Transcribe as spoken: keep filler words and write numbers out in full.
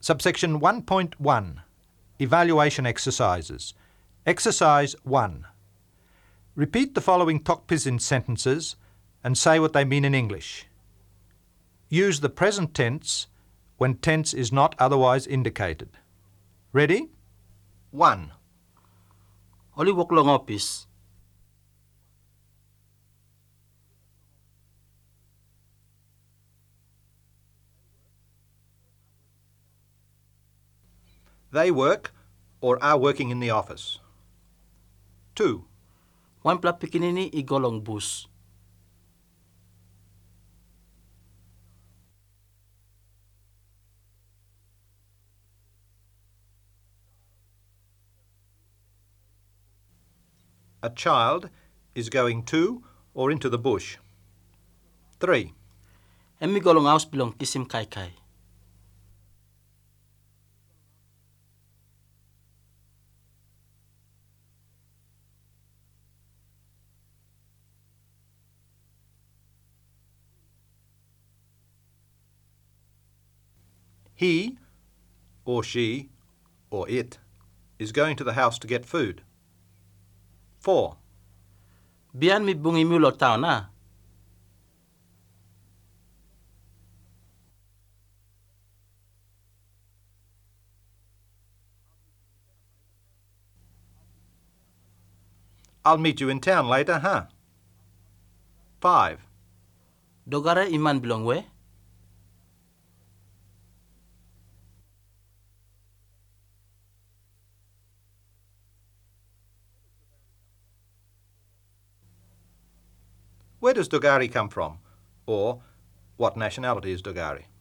Subsection one point one. Evaluation exercises. Exercise one. Repeat the following Tok Pisin sentences and say what they mean in English. Use the present tense when tense is not otherwise indicated. Ready? one. Oli work long office. They work or are working in the office. two. Wan pla pikinini igolong bus. A child is going to or into the bush. three. Emi golong house belong kisim kai kai. He, or she, or it, is going to the house to get food. four. Bian mi bungi mulo tao na. I'll meet you in town later, huh? five. Dogara iman belong we. Where does Dogari come from? Or, what nationality is Dogari?